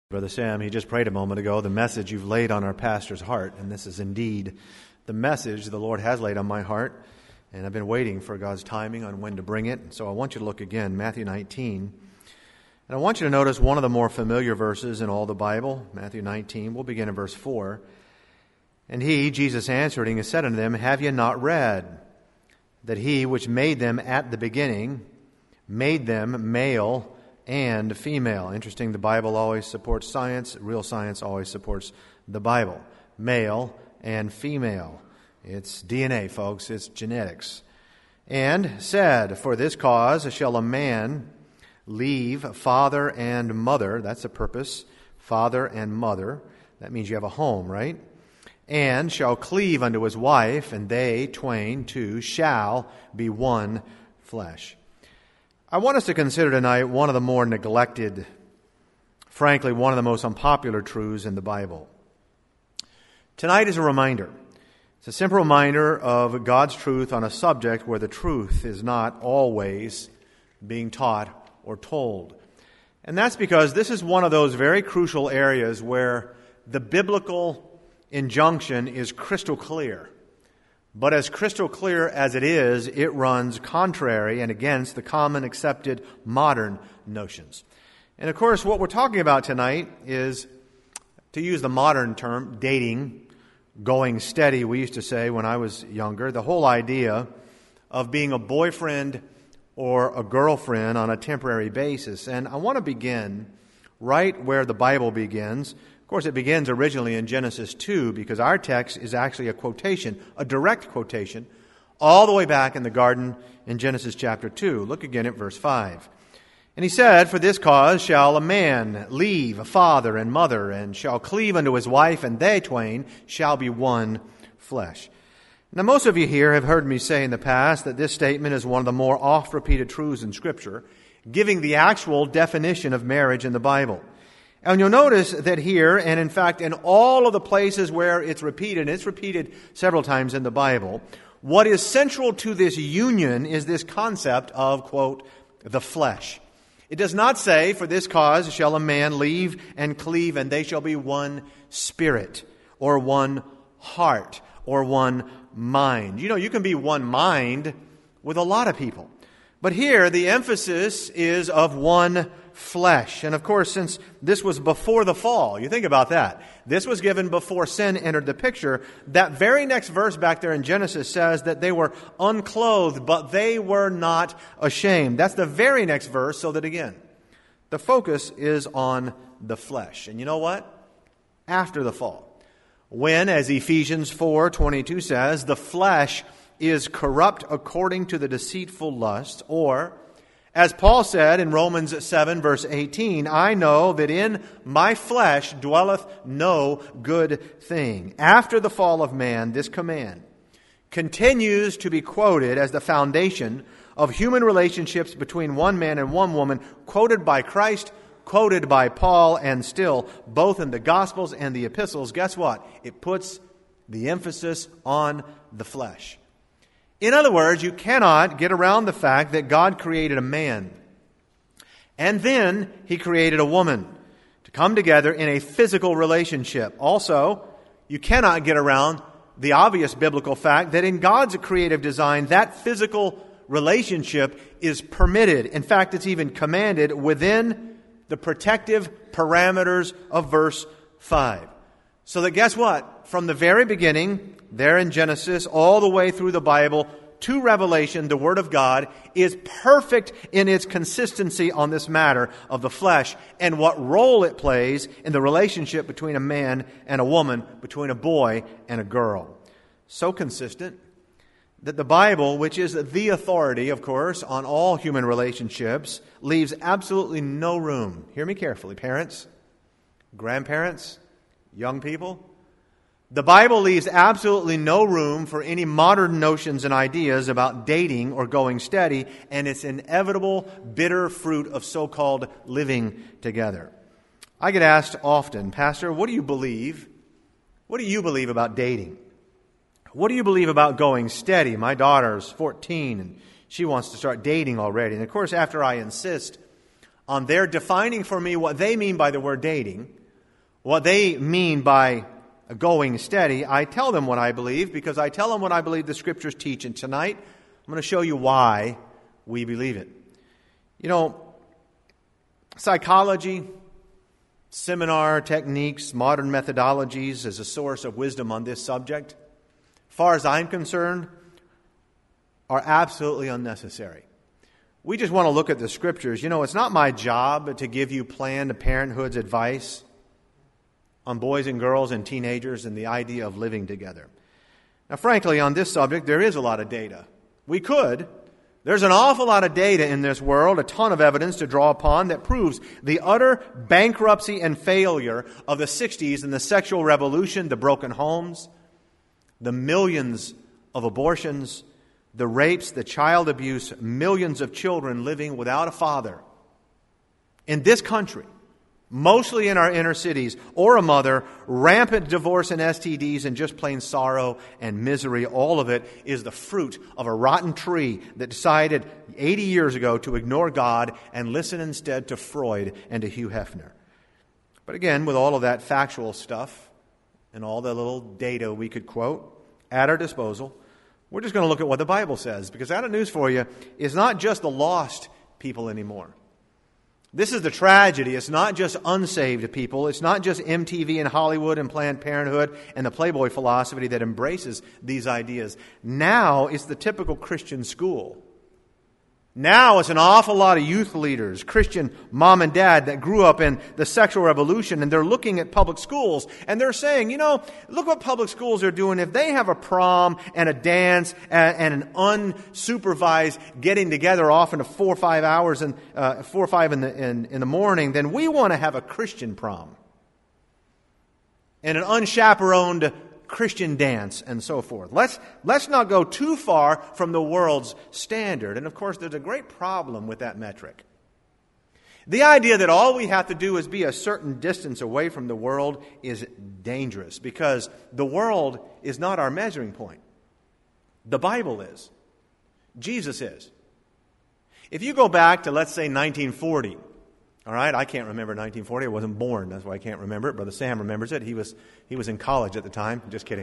Brother Sam, he just prayed a moment ago, the message you've laid on our pastor's heart, and this is indeed the message the Lord has laid on my heart, and I've been waiting for God's timing on when to bring it. So I want you to look again, Matthew 19, and I want you to notice one of the more familiar verses in all the Bible, Matthew 19. We'll begin in verse 4. And he, Jesus answering, and said unto them, Have ye not read that he which made them at the beginning made them male and female? Interesting, the Bible always supports science. Real science always supports the Bible. Male and female. It's DNA, folks. It's genetics. And said, For this cause shall a man leave father and mother. That's the purpose. Father and mother. That means you have a home, right? And shall cleave unto his wife, and they twain two shall be one flesh. I want us to consider tonight one of the more neglected, frankly, one of the most unpopular truths in the Bible. Tonight is a reminder. It's a simple reminder of God's truth on a subject where the truth is not always being taught or told. And that's because this is one of those very crucial areas where the biblical injunction is crystal clear. But as crystal clear as it is, it runs contrary and against the common accepted modern notions. And of course, what we're talking about tonight is, to use the modern term, dating, going steady, we used to say when I was younger, the whole idea of being a boyfriend or a girlfriend on a temporary basis. And I want to begin right where the Bible begins. Of course, it begins originally in Genesis 2 because our text is actually a quotation, a direct quotation, all the way back in the garden in Genesis chapter 2. Look again at verse 5. And he said, For this cause shall a man leave father and mother, and shall cleave unto his wife, and they twain shall be one flesh. Now, most of you here have heard me say in the past that this statement is one of the more oft-repeated truths in Scripture, giving the actual definition of marriage in the Bible. And you'll notice that here, and in fact in all of the places where it's repeated, and it's repeated several times in the Bible, what is central to this union is this concept of, quote, the flesh. It does not say, For this cause shall a man leave and cleave, and they shall be one spirit, or one heart, or one mind. You know, you can be one mind with a lot of people. But here, the emphasis is of one flesh. And of course, since this was before the fall, you think about that. This was given before sin entered the picture. That very next verse back there in Genesis says that they were unclothed, but they were not ashamed. That's the very next verse, so that again, the focus is on the flesh. And you know what? After the fall, when, as Ephesians 4:22 says, the flesh is corrupt according to the deceitful lust, or, as Paul said in Romans 7, verse 18, I know that in my flesh dwelleth no good thing. After the fall of man, this command continues to be quoted as the foundation of human relationships between one man and one woman, quoted by Christ, quoted by Paul, and still, both in the Gospels and the epistles, guess what? It puts the emphasis on the flesh. In other words, you cannot get around the fact that God created a man, and then He created a woman to come together in a physical relationship. Also, you cannot get around the obvious biblical fact that in God's creative design, that physical relationship is permitted. In fact, it's even commanded within the protective parameters of verse 5. So that guess what? From the very beginning, there in Genesis, all the way through the Bible, to Revelation, the Word of God is perfect in its consistency on this matter of the flesh and what role it plays in the relationship between a man and a woman, between a boy and a girl. So consistent that the Bible, which is the authority, of course, on all human relationships, leaves absolutely no room. Hear me carefully, parents, grandparents, young people. The Bible leaves absolutely no room for any modern notions and ideas about dating or going steady and its inevitable bitter fruit of so-called living together. I get asked often, Pastor, what do you believe? What do you believe about dating? What do you believe about going steady? My daughter's 14 and she wants to start dating already. And of course, after I insist on their defining for me what they mean by the word dating, what they mean by going steady, I tell them what I believe because I tell them what I believe the Scriptures teach. And tonight, I'm going to show you why we believe it. You know, psychology, seminar techniques, modern methodologies as a source of wisdom on this subject, as far as I'm concerned, are absolutely unnecessary. We just want to look at the Scriptures. You know, it's not my job to give you planned parenthood's advice on boys and girls and teenagers and the idea of living together. Now, frankly, on this subject, there is a lot of data. We could. There's an awful lot of data in this world, a ton of evidence to draw upon that proves the utter bankruptcy and failure of the 60s and the sexual revolution, the broken homes, the millions of abortions, the rapes, the child abuse, millions of children living without a father in this country, mostly in our inner cities, or a mother, rampant divorce and STDs, and just plain sorrow and misery. All of it is the fruit of a rotten tree that decided 80 years ago to ignore God and listen instead to Freud and to Hugh Hefner. But again, with all of that factual stuff and all the little data we could quote at our disposal, we're just going to look at what the Bible says, because I got news for you. It's not just the lost people anymore. This is the tragedy. It's not just unsaved people. It's not just MTV and Hollywood and Planned Parenthood and the Playboy philosophy that embraces these ideas. Now it's the typical Christian school. Now it's an awful lot of youth leaders, Christian mom and dad that grew up in the sexual revolution, and they're looking at public schools and they're saying, you know, look what public schools are doing. If they have a prom and a dance and an unsupervised getting together often of 4 or 5 hours and 4 or 5 in the morning, then we want to have a Christian prom and an unchaperoned Christian dance and so forth. Let's not go too far from the world's standard. And of course, there's a great problem with that metric. The idea that all we have to do is be a certain distance away from the world is dangerous, because the world is not our measuring point. The Bible is. Jesus is. If you go back to, let's say, 1940, all right, I can't remember 1940. I wasn't born. That's why I can't remember it. Brother Sam remembers it. He was in college at the time. Just kidding.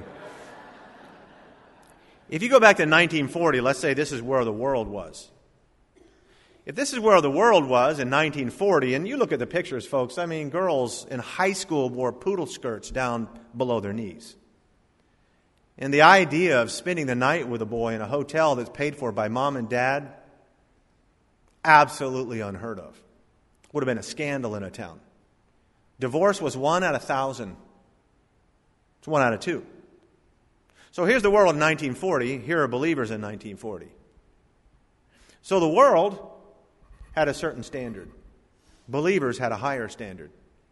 If you go back to 1940, let's say this is where the world was. If this is where the world was in 1940, and you look at the pictures, folks, I mean, girls in high school wore poodle skirts down below their knees. And the idea of spending the night with a boy in a hotel that's paid for by mom and dad, absolutely unheard of. Would have been a scandal in a town. Divorce was 1 out of 1,000. It's 1 out of 2. So here's the world in 1940. Here are believers in 1940. So the world had a certain standard. Believers had a higher standard.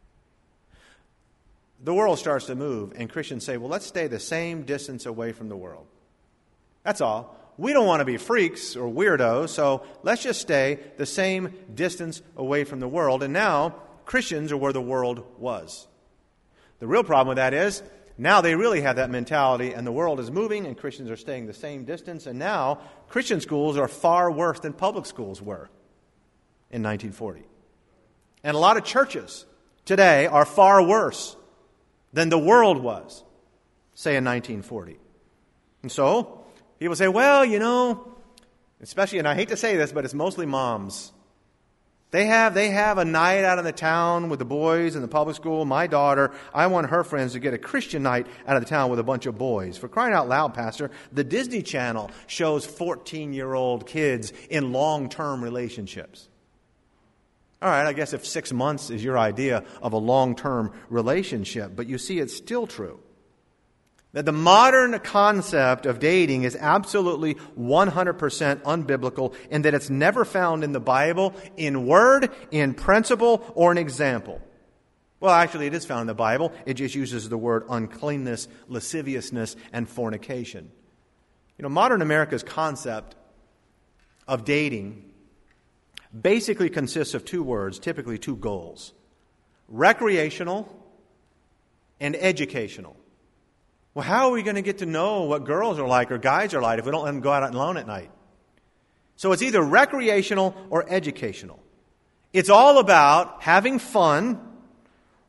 The world starts to move, and Christians say, well, let's stay the same distance away from the world. That's all. We don't want to be freaks or weirdos, so let's just stay the same distance away from the world. And now, Christians are where the world was. The real problem with that is, now they really have that mentality, and the world is moving, and Christians are staying the same distance. And now, Christian schools are far worse than public schools were in 1940. And a lot of churches today are far worse than the world was, say, in 1940. And so, people say, well, you know, especially, and I hate to say this, but it's mostly moms. They have a night out in the town with the boys in the public school. My daughter, I want her friends to get a Christian night out of the town with a bunch of boys. For crying out loud, Pastor, the Disney Channel shows 14-year-old kids in long-term relationships. All right, I guess if 6 months is your idea of a long-term relationship, but you see, it's still true that the modern concept of dating is absolutely 100% unbiblical, and that it's never found in the Bible in word, in principle, or in example. Well, actually, it is found in the Bible. It just uses the word uncleanness, lasciviousness, and fornication. You know, modern America's concept of dating basically consists of 2 words, typically 2 goals: recreational and educational. Well, how are we going to get to know what girls are like or guys are like if we don't let them go out alone at night? So it's either recreational or educational. It's all about having fun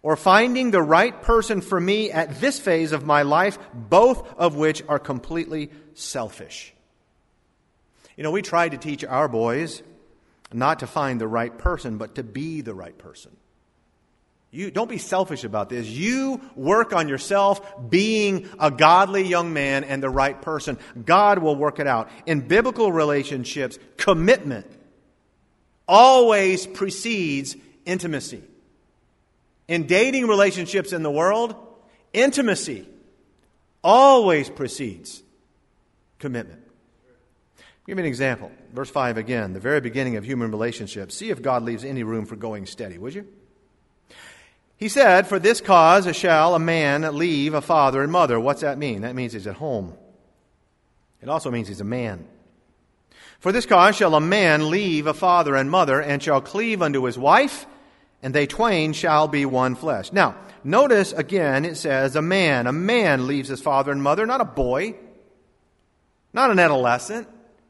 or finding the right person for me at this phase of my life, both of which are completely selfish. You know, we try to teach our boys not to find the right person, but to be the right person. You don't be selfish about this. You work on yourself being a godly young man and the right person. God will work it out. In biblical relationships, commitment always precedes intimacy. In dating relationships in the world, intimacy always precedes commitment. I'll give you an example. Verse 5 again, the very beginning of human relationships. See if God leaves any room for going steady, would you? He said, for this cause shall a man leave a father and mother. What's that mean? That means he's at home. It also means he's a man. For this cause shall a man leave a father and mother, and shall cleave unto his wife, and they twain shall be one flesh. Now, notice again it says a man. A man leaves his father and mother, not a boy, not an adolescent.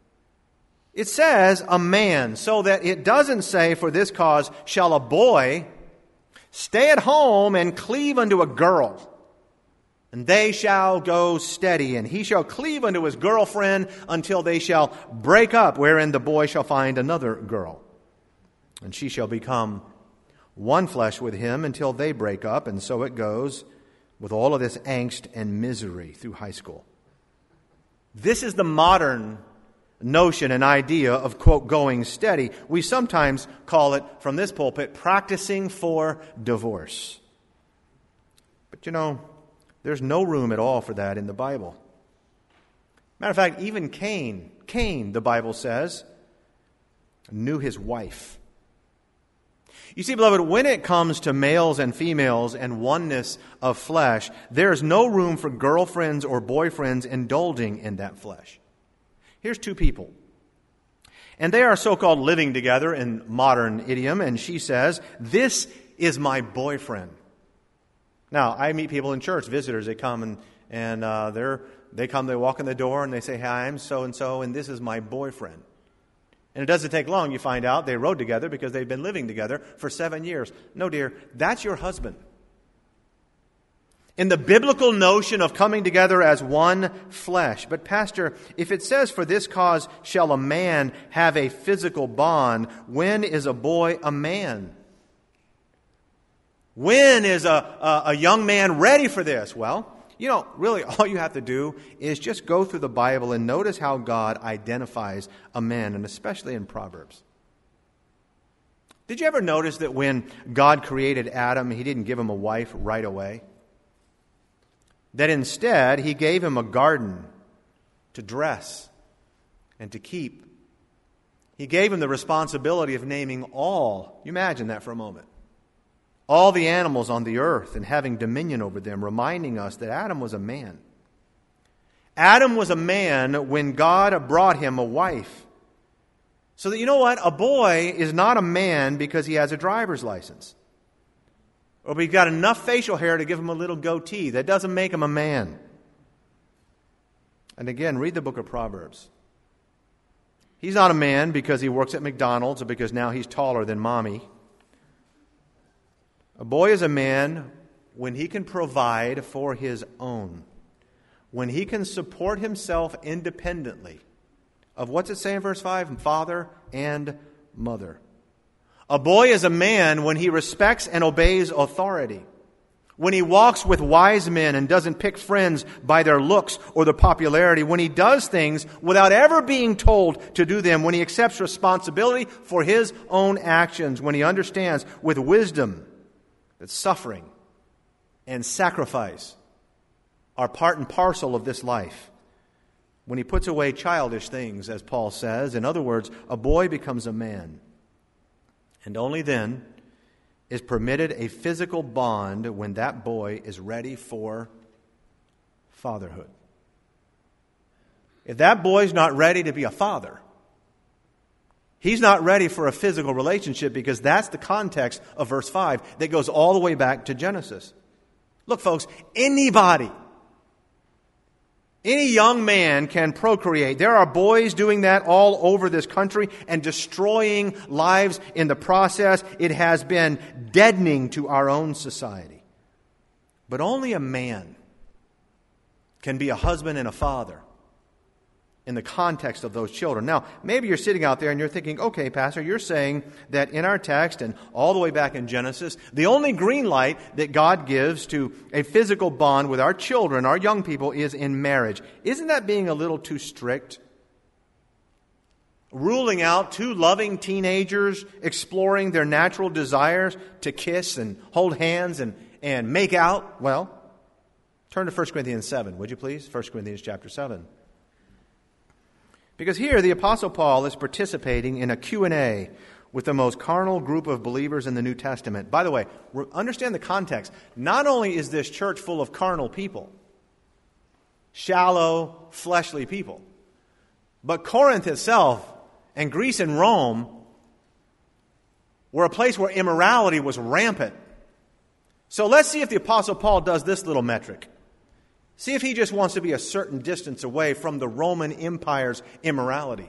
It says a man, so that it doesn't say for this cause shall a boy stay at home and cleave unto a girl, and they shall go steady, and he shall cleave unto his girlfriend until they shall break up, wherein the boy shall find another girl, and she shall become one flesh with him until they break up. And so it goes with all of this angst and misery through high school. This is the modern notion and idea of, quote, going steady. We sometimes call it, from this pulpit, practicing for divorce. But you know, there's no room at all for that in the Bible. Matter of fact, even Cain, the Bible says, knew his wife. You see, beloved, when it comes to males and females and oneness of flesh, there is no room for girlfriends or boyfriends indulging in that flesh. Here's two people, and they are so-called living together in modern idiom, and she says, this is my boyfriend. Now, I meet people in church, visitors, they come and they walk in the door and they say, hi, I'm so-and-so, and this is my boyfriend. And it doesn't take long, you find out they rode together because they've been living together for 7 years. No, dear, that's your husband. In the biblical notion of coming together as one flesh. But Pastor, if it says, for this cause shall a man have a physical bond, when is a boy a man? When is a young man ready for this? Well, you know, really all you have to do is just go through the Bible and notice how God identifies a man, and especially in Proverbs. Did you ever notice that when God created Adam, He didn't give him a wife right away? That instead, He gave him a garden to dress and to keep. He gave him the responsibility of naming all, you imagine that for a moment, all the animals on the earth and having dominion over them, reminding us that Adam was a man. Adam was a man when God brought him a wife. So that, you know what? A boy is not a man because he has a driver's license. Or we've got enough facial hair to give him a little goatee. That doesn't make him a man. And again, read the book of Proverbs. He's not a man because he works at McDonald's or because now he's taller than mommy. A boy is a man when he can provide for his own. When he can support himself independently of, what's it say in verse 5? Father and mother. A boy is a man when he respects and obeys authority. When he walks with wise men and doesn't pick friends by their looks or their popularity. When he does things without ever being told to do them. When he accepts responsibility for his own actions. When he understands with wisdom that suffering and sacrifice are part and parcel of this life. When he puts away childish things, as Paul says. In other words, a boy becomes a man. And only then is permitted a physical bond when that boy is ready for fatherhood. If that boy's not ready to be a father, he's not ready for a physical relationship, because that's the context of verse 5 that goes all the way back to Genesis. Look, folks, anybody Any young man can procreate. There are boys doing that all over this country and destroying lives in the process. It has been deadening to our own society. But only a man can be a husband and a father in the context of those children. Now, maybe you're sitting out there and you're thinking, okay, Pastor, you're saying that in our text and all the way back in Genesis, the only green light that God gives to a physical bond with our children, our young people, is in marriage. Isn't that being a little too strict? Ruling out two loving teenagers exploring their natural desires to kiss and hold hands and make out? Well, turn to 1 Corinthians 7, would you please? 1 Corinthians chapter 7. Because here the Apostle Paul is participating in a Q&A with the most carnal group of believers in the New Testament. By the way, understand the context. Not only is this church full of carnal people, shallow, fleshly people, but Corinth itself and Greece and Rome were a place where immorality was rampant. So let's see if the Apostle Paul does this little metric. See if he just wants to be a certain distance away from the Roman Empire's immorality.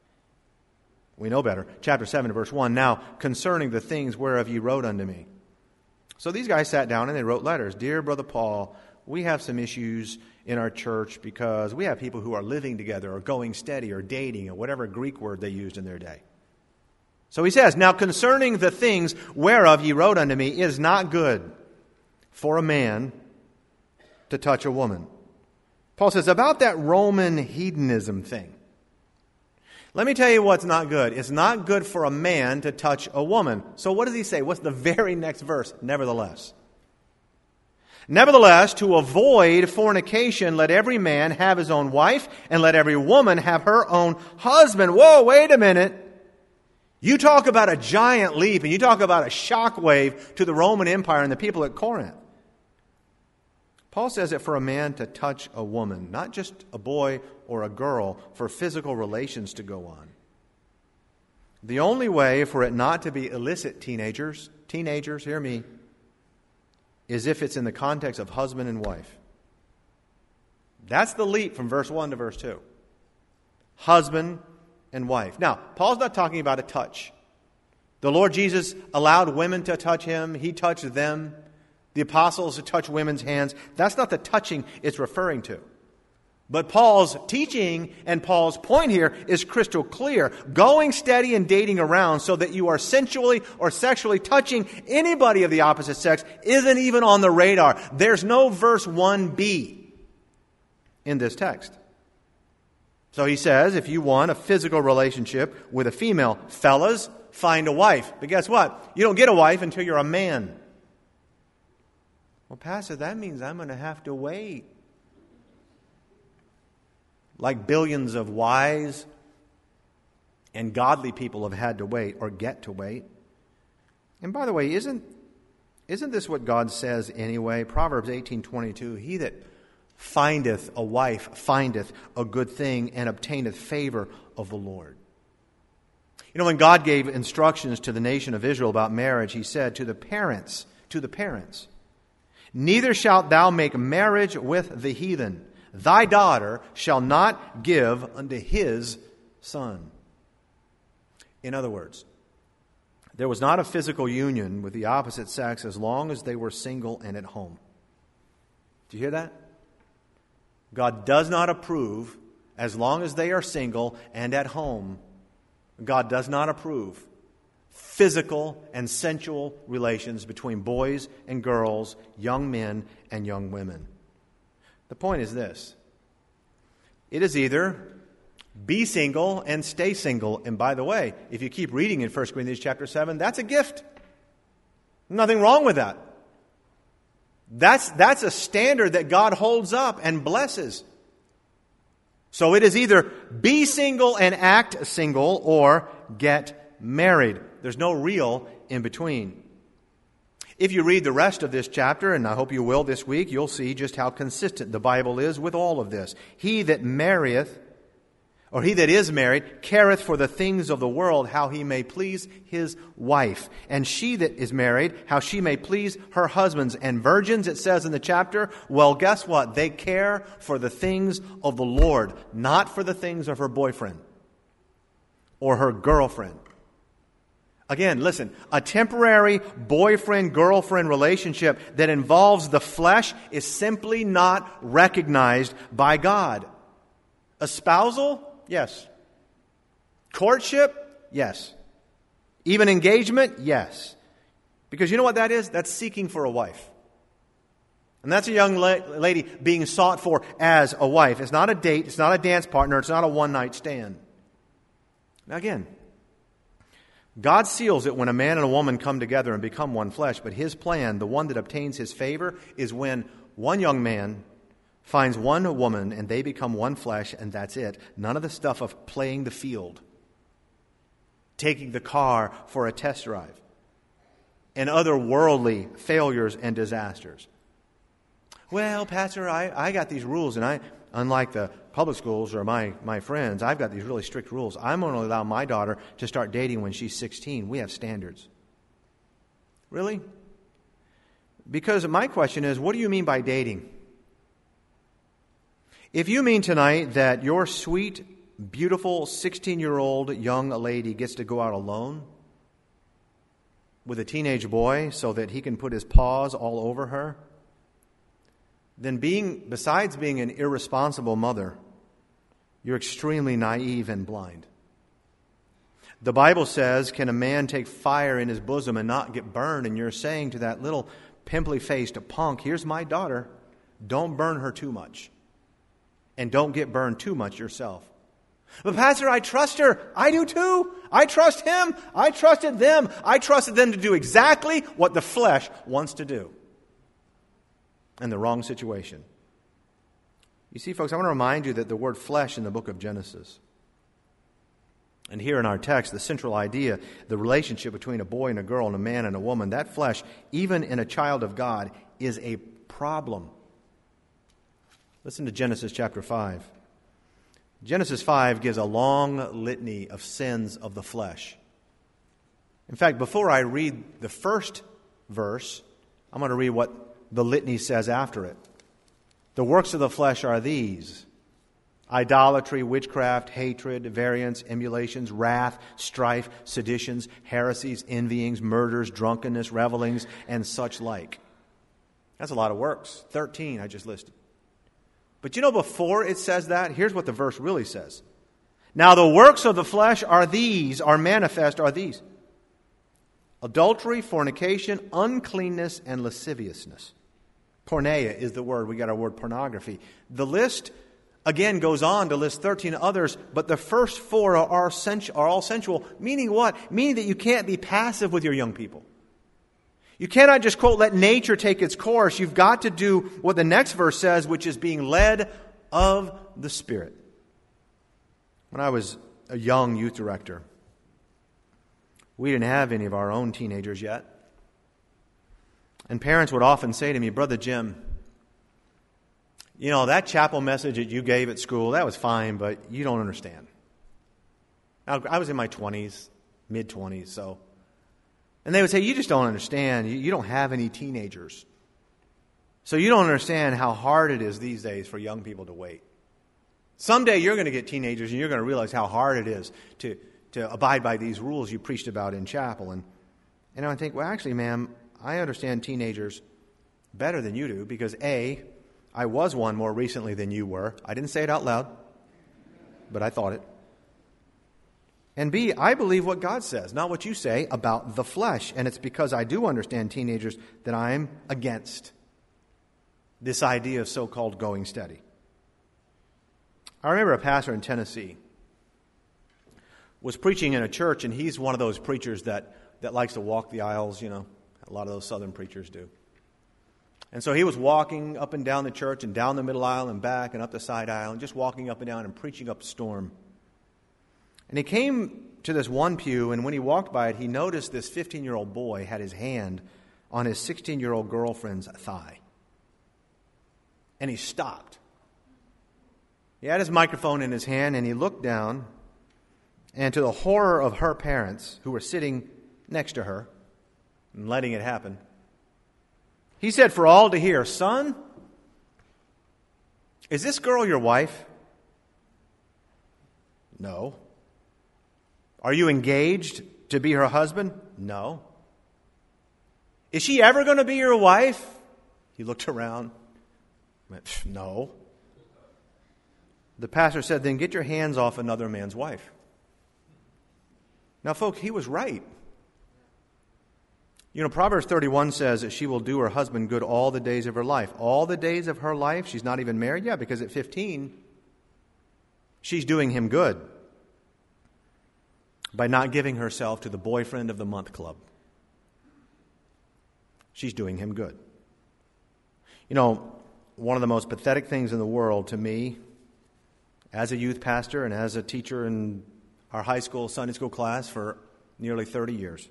We know better. Chapter 7, verse 1. Now, concerning the things whereof ye wrote unto me. So these guys sat down and they wrote letters. Dear Brother Paul, we have some issues in our church because we have people who are living together or going steady or dating or whatever Greek word they used in their day. So he says, now concerning the things whereof ye wrote unto me, it is not good for a man to touch a woman. Paul says, about that Roman hedonism thing, let me tell you what's not good. It's not good for a man to touch a woman. So what does he say? What's the very next verse? Nevertheless. Nevertheless, to avoid fornication, let every man have his own wife, and let every woman have her own husband. Whoa, wait a minute. You talk about a giant leap, and you talk about a shockwave to the Roman Empire and the people at Corinth. Paul says that for a man to touch a woman, not just a boy or a girl, for physical relations to go on. The only way for it not to be illicit, teenagers, hear me, is if it's in the context of husband and wife. That's the leap from verse 1 to verse 2. Husband and wife. Now, Paul's not talking about a touch. The Lord Jesus allowed women to touch him. He touched them. The apostles to touch women's hands. That's not the touching it's referring to. But Paul's teaching and Paul's point here is crystal clear. Going steady and dating around so that you are sensually or sexually touching anybody of the opposite sex isn't even on the radar. There's no verse 1b in this text. So he says, if you want a physical relationship with a female, fellas, find a wife. But guess what? You don't get a wife until you're a man. Well, Pastor, that means I'm going to have to wait. Like billions of wise and godly people have had to wait or get to wait. And by the way, isn't this what God says anyway? Proverbs 18:22, he that findeth a wife findeth a good thing and obtaineth favor of the Lord. You know, when God gave instructions to the nation of Israel about marriage, he said to the parents, neither shalt thou make marriage with the heathen. Thy daughter shall not give unto his son. In other words, there was not a physical union with the opposite sex as long as they were single and at home. Do you hear that? God does not approve as long as they are single and at home. God does not approve physical and sensual relations between boys and girls, young men and young women. The point is this. It is either be single and stay single. And by the way, if you keep reading in 1 Corinthians chapter 7, that's a gift. Nothing wrong with that. That's a standard that God holds up and blesses. So it is either be single and act single or get married. There's no real in between. If you read the rest of this chapter, and I hope you will this week, you'll see just how consistent the Bible is with all of this. He that marrieth Or he that is married careth for the things of the world, how he may please his wife. And she that is married, how she may please her husbands. And virgins, it says in the chapter, well, guess what? They care for the things of the Lord, not for the things of her boyfriend or her girlfriend. Again, listen, a temporary boyfriend-girlfriend relationship that involves the flesh is simply not recognized by God. Espousal? Yes. Courtship? Yes. Even engagement? Yes. Because you know what that is? That's seeking for a wife. And that's a young lady being sought for as a wife. It's not a date. It's not a dance partner. It's not a one-night stand. Now again, God seals it when a man and a woman come together and become one flesh. But His plan, the one that obtains His favor, is when one young man finds one woman and they become one flesh, and that's it. None of the stuff of playing the field, taking the car for a test drive, and other worldly failures and disasters. Well, Pastor, I got these rules, and I, unlike the public schools or my friends, I've got these really strict rules. I'm going to allow my daughter to start dating when she's 16. We have standards. Really? Because my question is, what do you mean by dating? If you mean tonight that your sweet, beautiful 16-year-old young lady gets to go out alone with a teenage boy so that he can put his paws all over her, then besides being an irresponsible mother, you're extremely naive and blind. The Bible says, can a man take fire in his bosom and not get burned? And you're saying to that little pimply-faced punk, here's my daughter, don't burn her too much. And don't get burned too much yourself. But Pastor, I trust her. I do too. I trust him. I trusted them. I trusted them to do exactly what the flesh wants to do. In the wrong situation. You see, folks, I want to remind you that the word flesh in the book of Genesis, and here in our text, the central idea, the relationship between a boy and a girl and a man and a woman, that flesh, even in a child of God, is a problem. Listen to Genesis chapter 5. Genesis 5 gives a long litany of sins of the flesh. In fact, before I read the first verse, I'm going to read what the litany says after it. The works of the flesh are these: idolatry, witchcraft, hatred, variance, emulations, wrath, strife, seditions, heresies, envyings, murders, drunkenness, revelings, and such like. That's a lot of works. 13 I just listed. But you know, before it says that, here's what the verse really says. Now the works of the flesh are manifest are these: adultery, fornication, uncleanness, and lasciviousness. Porneia is the word. We got our word pornography. The list, again, goes on to list 13 others, but the first four are all sensual. Meaning what? Meaning that you can't be passive with your young people. You cannot just, quote, let nature take its course. You've got to do what the next verse says, which is being led of the Spirit. When I was a young youth director, we didn't have any of our own teenagers yet. And parents would often say to me, Brother Jim, you know, that chapel message that you gave at school, that was fine, but you don't understand. Now, I was in my 20s, mid-20s, so. And they would say, you just don't understand. You don't have any teenagers. So you don't understand how hard it is these days for young people to wait. Someday you're going to get teenagers and you're going to realize how hard it is to abide by these rules you preached about in chapel. And I think, well, actually, ma'am, I understand teenagers better than you do because A, I was one more recently than you were. I didn't say it out loud, but I thought it. And B, I believe what God says, not what you say about the flesh. And it's because I do understand teenagers that I'm against this idea of so-called going steady. I remember a pastor in Tennessee was preaching in a church, and he's one of those preachers that likes to walk the aisles, you know. A lot of those southern preachers do. And so he was walking up and down the church and down the middle aisle and back and up the side aisle and just walking up and down and preaching up a storm. And he came to this one pew, and when he walked by it, he noticed this 15-year-old boy had his hand on his 16-year-old girlfriend's thigh. And he stopped. He had his microphone in his hand, and he looked down, and to the horror of her parents, who were sitting next to her and letting it happen, he said for all to hear, "Son, is this girl your wife?" "No." "Are you engaged to be her husband?" "No." "Is she ever going to be your wife?" He looked around, went, "No." The pastor said, "Then get your hands off another man's wife." Now, folks, he was right. You know, Proverbs 31 says that she will do her husband good all the days of her life. All the days of her life, she's not even married yet, because at 15, she's doing him good by not giving herself to the boyfriend of the month club. She's doing him good. You know, one of the most pathetic things in the world to me, as a youth pastor and as a teacher in our high school Sunday school class for nearly 30 years,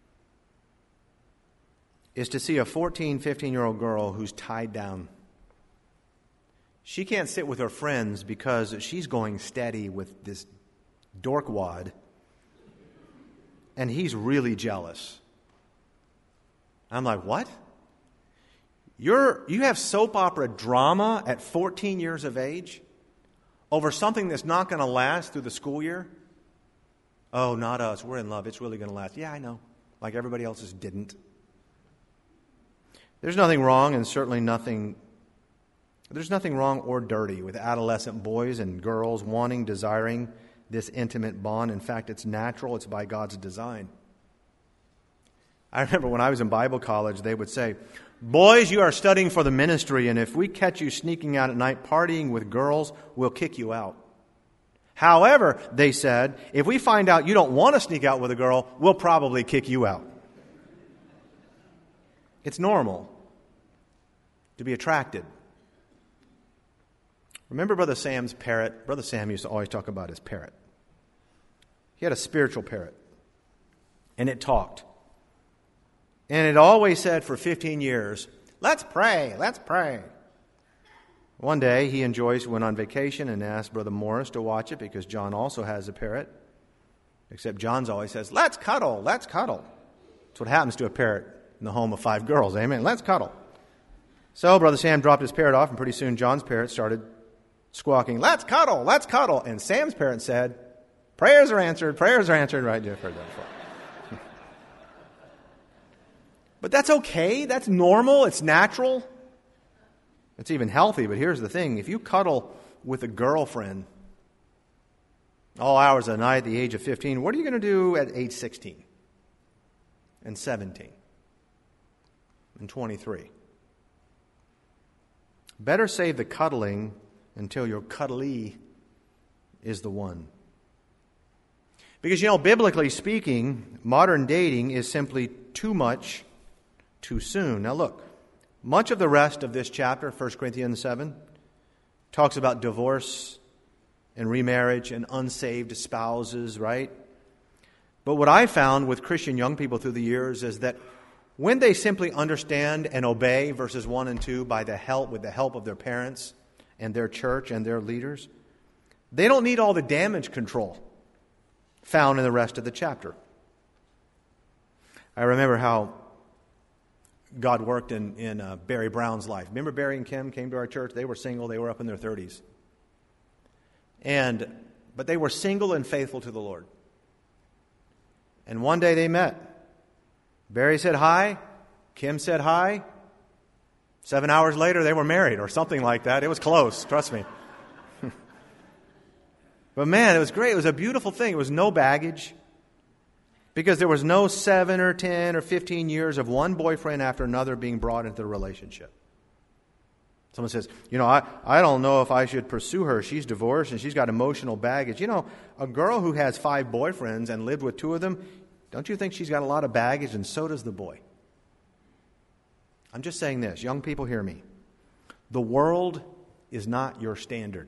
is to see a 14, 15-year-old girl who's tied down. She can't sit with her friends because she's going steady with this dorkwad, and he's really jealous. I'm like, what? You have soap opera drama at 14 years of age over something that's not going to last through the school year? "Oh, not us. We're in love. It's really going to last." Yeah, I know. Like everybody else's didn't. There's nothing wrong, and certainly there's nothing wrong or dirty with adolescent boys and girls wanting, desiring this intimate bond. In fact, it's natural. It's by God's design. I remember when I was in Bible college, they would say, "Boys, you are studying for the ministry, and if we catch you sneaking out at night partying with girls, we'll kick you out. However," they said, "if we find out you don't want to sneak out with a girl, we'll probably kick you out." It's normal to be attracted. Remember Brother Sam's parrot? Brother Sam used to always talk about his parrot. He had a spiritual parrot, and it talked. And it always said for 15 years, "Let's pray, let's pray." One day, he and Joyce went on vacation and asked Brother Morris to watch it because John also has a parrot. Except John's always says, "Let's cuddle, let's cuddle." That's what happens to a parrot in the home of 5 girls. Amen. Let's cuddle. So Brother Sam dropped his parrot off, and pretty soon John's parrot started squawking, "Let's cuddle, let's cuddle." And Sam's parrot said, prayers are answered, right? You've heard that before. But that's okay. That's normal. It's natural. It's even healthy. But here's the thing. If you cuddle with a girlfriend all hours of the night at the age of 15, what are you going to do at age 16 and 17 and 23? Better save the cuddling until your cuddly is the one. Because, biblically speaking, modern dating is simply too much too soon. Now look, much of the rest of this chapter, 1 Corinthians 7, talks about divorce and remarriage and unsaved spouses, right? But what I found with Christian young people through the years is that when they simply understand and obey verses 1 and 2 with the help of their parents and their church and their leaders, they don't need all the damage control found in the rest of the chapter. I remember how God worked in Barry Brown's life. Remember Barry and Kim came to our church? They were single. They were up in their 30s. But they were single and faithful to the Lord. And one day they met. Barry said hi. Kim said hi. 7 hours later, they were married or something like that. It was close, trust me. But man, it was great. It was a beautiful thing. It was no baggage. Because there was no 7 or 10 or 15 years of one boyfriend after another being brought into the relationship. Someone says, I don't know if I should pursue her. She's divorced and she's got emotional baggage. A girl who has 5 boyfriends and lived with 2 of them, don't you think she's got a lot of baggage? And so does the boy. I'm just saying this. Young people, hear me. The world is not your standard.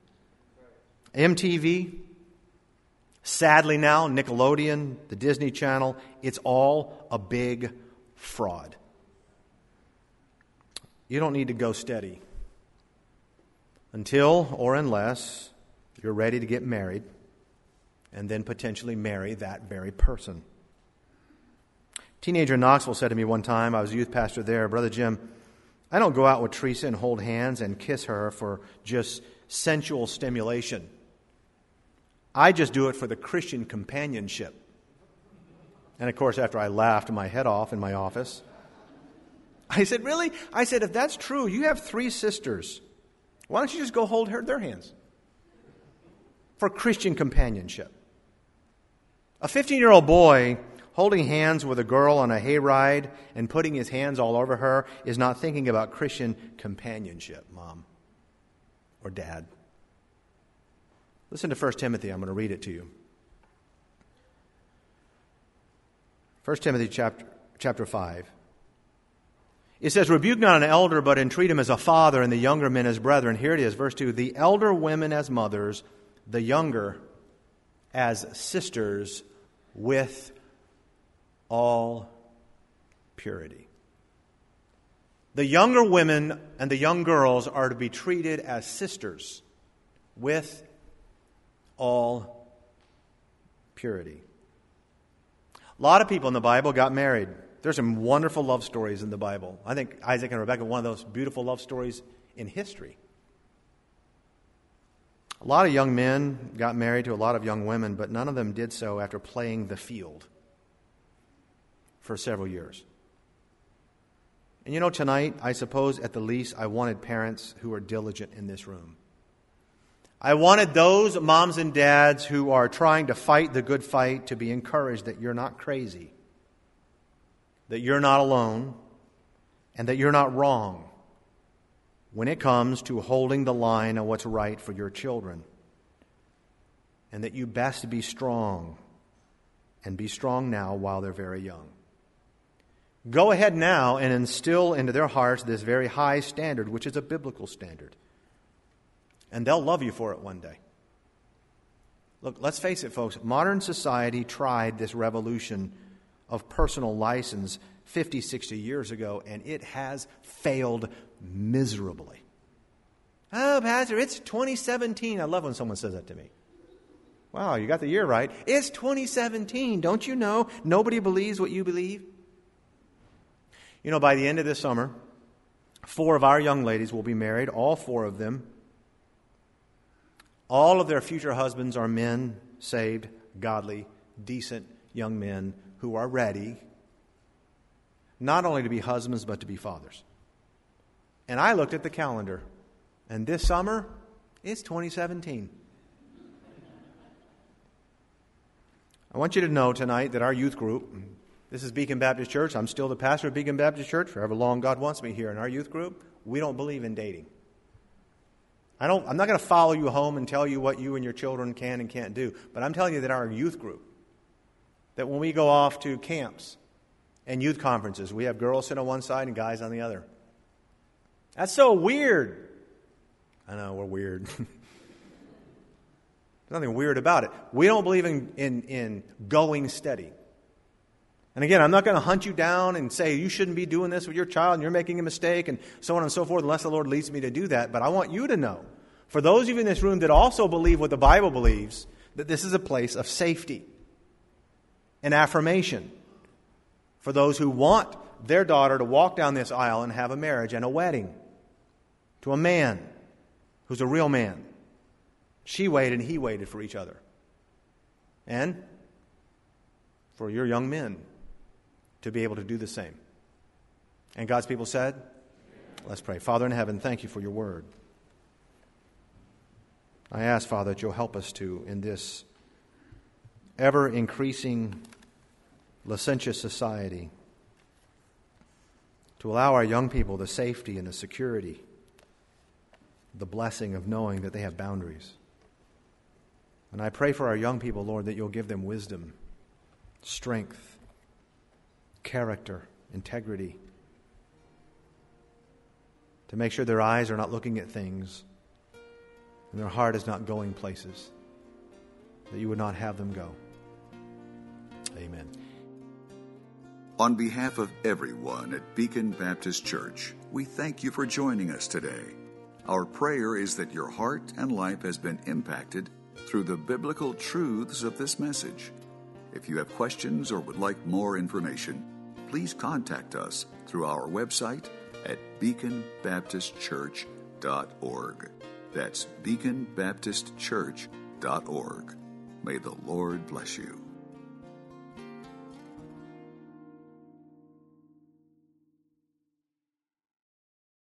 MTV, sadly now, Nickelodeon, the Disney Channel, it's all a big fraud. You don't need to go steady. until or unless you're ready to get married and then potentially marry that very person. Teenager in Knoxville said to me one time, I was a youth pastor there, Brother Jim, I don't go out with Teresa and hold hands and kiss her for just sensual stimulation. I just do it for the Christian companionship. And of course, after I laughed my head off in my office, I said, really? I said, if that's true, you have 3 sisters. Why don't you just go hold their hands? For Christian companionship. A 15-year-old boy holding hands with a girl on a hayride and putting his hands all over her is not thinking about Christian companionship, Mom or Dad. Listen to 1 Timothy. I'm going to read it to you. 1 Timothy chapter 5. It says, rebuke not an elder, but entreat him as a father, and the younger men as brethren. Here it is, verse 2. The elder women as mothers, the younger as sisters, with all purity. The younger women and the young girls are to be treated as sisters with all purity. A lot of people in the Bible got married. There's some wonderful love stories in the Bible. I think Isaac and Rebekah are one of those beautiful love stories in history. A lot of young men got married to a lot of young women, but none of them did so after playing the field for several years. And you know, tonight, I suppose at the least, I wanted parents who are diligent in this room. I wanted those moms and dads who are trying to fight the good fight to be encouraged that you're not crazy, that you're not alone, and that you're not wrong when it comes to holding the line on what's right for your children. And that you best be strong, and be strong now while they're very young. Go ahead now and instill into their hearts this very high standard, which is a biblical standard. And they'll love you for it one day. Look, let's face it, folks. Modern society tried this revolution of personal license 50, 60 years ago, and it has failed miserably. Oh, Pastor, it's 2017. I love when someone says that to me. Wow, you got the year right. It's 2017. Don't you know nobody believes what you believe? You know, by the end of this summer, 4 of our young ladies will be married, all 4 of them. All of their future husbands are men, saved, godly, decent young men who are ready not only to be husbands but to be fathers. And I looked at the calendar, and this summer, it's 2017. I want you to know tonight that our youth group, this is Beacon Baptist Church. I'm still the pastor of Beacon Baptist Church, for however long God wants me here. In our youth group, we don't believe in dating. I'm not going to follow you home and tell you what you and your children can and can't do. But I'm telling you that our youth group, that when we go off to camps and youth conferences, we have girls sit on one side and guys on the other. That's so weird. I know, we're weird. There's nothing weird about it. We don't believe in going steady. And again, I'm not going to hunt you down and say you shouldn't be doing this with your child and you're making a mistake and so on and so forth unless the Lord leads me to do that. But I want you to know, for those of you in this room that also believe what the Bible believes, that this is a place of safety and affirmation for those who want their daughter to walk down this aisle and have a marriage and a wedding to a man who's a real man. She waited and he waited for each other. And for your young men to be able to do the same. And God's people said, let's pray. Father in heaven, thank you for your word. I ask, Father, that you'll help us to, in this ever-increasing licentious society, to allow our young people the safety and the security, the blessing of knowing that they have boundaries. And I pray for our young people, Lord, that you'll give them wisdom, strength, character, integrity, to make sure their eyes are not looking at things and their heart is not going places that you would not have them go. Amen. On behalf of everyone at Beacon Baptist Church, we thank you for joining us today. Our prayer is that your heart and life has been impacted through the biblical truths of this message. If you have questions or would like more information, please contact us through our website at beaconbaptistchurch.org. That's beaconbaptistchurch.org. May the Lord bless you.